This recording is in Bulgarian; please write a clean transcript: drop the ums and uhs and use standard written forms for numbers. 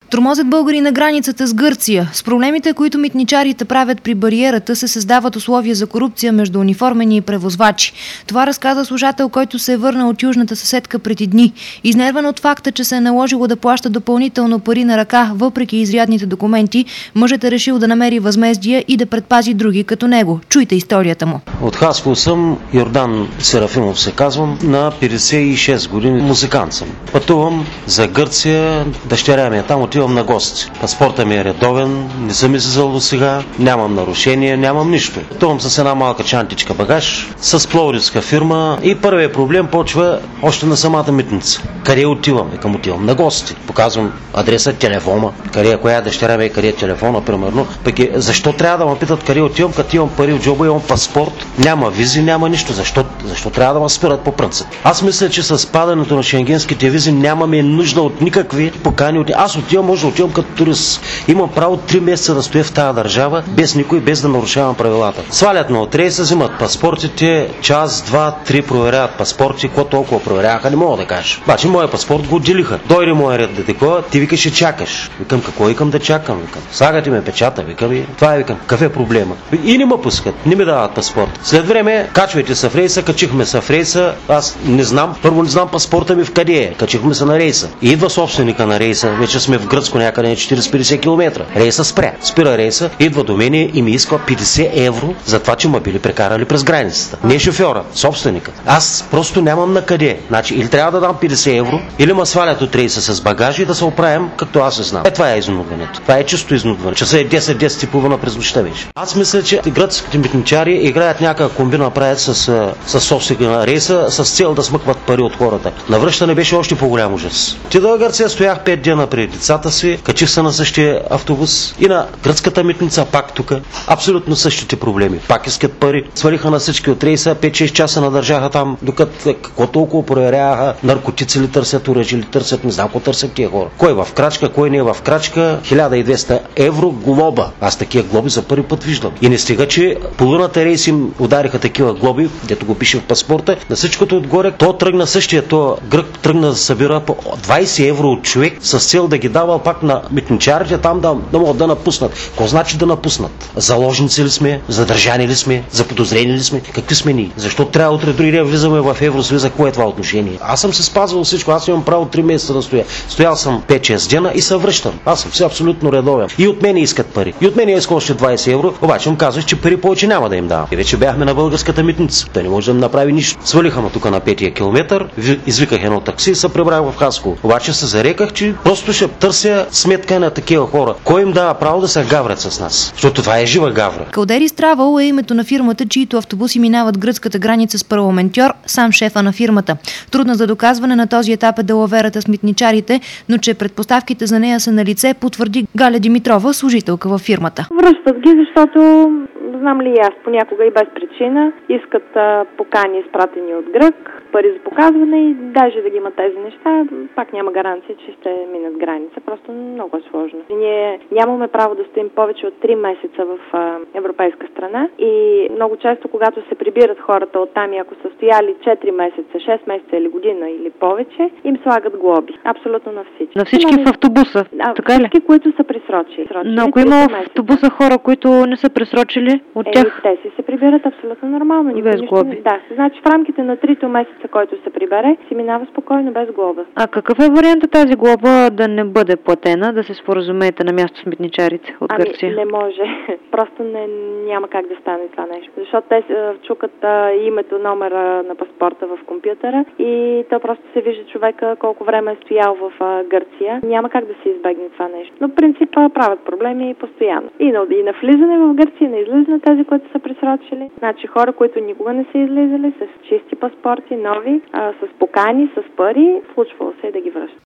Тормозят българи на границата с Гърция. С проблемите, които митничарите правят при бариерата, се създават условия за корупция между униформени и превозвачи. Това разказа служател, който се е върнал от южната съседка преди дни. Изнервен от факта, че се е наложило да плаща допълнително пари на ръка, въпреки изрядните документи, мъжът е решил да намери възмездие и да предпази други като него. Чуйте историята му. От Хасково съм, Йордан Серафимов се казвам, на 56 години музикант съм. Пътувам за Гърция, дъщеря ми е там, отивам на гости. Паспорта ми е редовен, не съм излизал до сега, нямам нарушение, нямам нищо. Пътувам с една малка чантичка багаж, с пловдивска фирма и първият проблем почва още на самата митница. Къде отивам? Отивам на гости. Показвам адреса, телефона, коя е дъщеря ми, къде е телефона, примерно. Защо трябва да ме питат къде отивам, като имам пари от джоба, имам паспорт, няма визи, няма нищо. Защо трябва да ме спират по принцип? Аз мисля, че с падането на шенгенските визи нямаме нужда от никакви покани. Аз отивам, може да отивам като турист. Имам право 3 месеца да стоя в тази държава, без никой, без да нарушавам правилата. Свалят ме от рейса, взимат паспортите, час, 2, 3 проверяват паспорти, какво толкова проверяваха, не мога да кажа. Обаче моя паспорт го отделиха. Дойде моя ред да такова, ти викаш, ще чакаш. Викам, какво викам да чакам? Викам, слагате ме печата, викам и това викам, какъв е проблема? И не ме пускат, не ми дават паспорт. След време, качвайте се в рейса, качихме се в рейса, аз не знам, първо не знам паспорта ми в къде е, качихме се на рейса. И идва собственика на рейса, вече сме в Гръцко някъде на 40-50 км. Рейса спира рейса, идва до мене и ми иска 50 евро за това, че ме били прекарали през границата. Не шофьора, собственика. Аз просто нямам на къде. Значи, или трябва да дам 50 евро, или ме свалят от рейса с багажи и да се оправим, както аз не знам. Това е изнудването. Това е чисто изнудване. Часа е 10 и половина през нощта беше. Аз мисля, че гръцките митничари играят някаква комбина, правят с собственика на рейса с цел да смъкват пари от хората. Навръщане беше още по-голям ужас. Ти до Гърция стоях 5 дена преди децата си, качих се на същия автобус и на гръцката митница пак тук. Абсолютно същите проблеми. Пак искат пари. Свалиха на всички от рейса, 5-6 часа надържаха там, докато какво толкова проверяха, наркотици ли търсят, оръжие ли търсят, не знам какво търсят тия хора. Кой е в крачка, кой не е в крачка, 1200 евро глоба. Аз такива глоби за първи път виждам. И не стига, че половината рейс им удариха такива глоби, дето го пише в паспорта, на всичкото отгоре, то тръгна същия, то грък тръгна да събира по 20 евро от човек с цел да ги давал пак на митничарите там да могат да напуснат. Какво значи да напуснат? Заложници ли сме? Задържани ли сме? Заподозрени ли сме? Какви сме ние? Защо трябва утре дори да влизаме в Евросъюза? Кое е това отношение? Аз съм се спазвал всичко. Аз имам право 3 месеца да стоя. Стоял съм 5-6 дена и се връщам. Аз съм си абсолютно редовен. И от мен искат пари. И от мен иска още 20 евро, обаче им казваш, че пари повече няма да им давам. И вече бяхме на българската митница. Та не може да направи нищо. Свалиха ме тук на 5-тия километър, извиках едно такси и се прибрах в Хасково. Обаче се зареках, че просто ще търся сметка на такива хора. Кой им дава право да се гаврят с нас? Защото това е жива гавра. Калдерис Травъл е името на фирмата, чието автобуси минават гръцката граница с парламентьор, сам шефа на фирмата. Трудна за доказване на този етап е далаверата с митничарите, но че предпоставките за нея са на лице, потвърди Галя Димитрова, служителка във фирмата. Връщат ги, защото знам ли аз, понякога и без причина, искат покани, изпратени от грък, пари за показване и даже да ги има тези неща, пак няма гаранция, че ще минат граница. Просто много е сложно. Ние нямаме право да стоим повече от 3 месеца в европейска страна и много често, когато се прибират хората оттам и ако са стояли 4 месеца, 6 месеца или година или повече, им слагат глоби. Абсолютно на всички. На всички в автобуса? Така ли? Всички, които са пресрочили. Но ако има в автобуса хора, които не са пресрочили, от тях... Те се прибират абсолютно нормално. Без глоби? Да. Значи в рамките на 3 месеца, който се прибере, си минава спокойно без глоба. А какъв е вариантът тази глоба да не бъде платена, да се споразумеете на място с митничарите от Гърция? Не може. Просто няма как да стане това нещо. Защото те чукат името, номера на паспорта в компютъра и то просто се вижда човека колко време е стоял в Гърция. Няма как да се избегне това нещо. Но в принцип правят проблеми постоянно. И на влизане в Гърция, на излизане тези, които са пресрочили. Значи хора, които никога не са излизали, с чисти паспорти, нови, с покани, с пари, случвало се да ги връщат.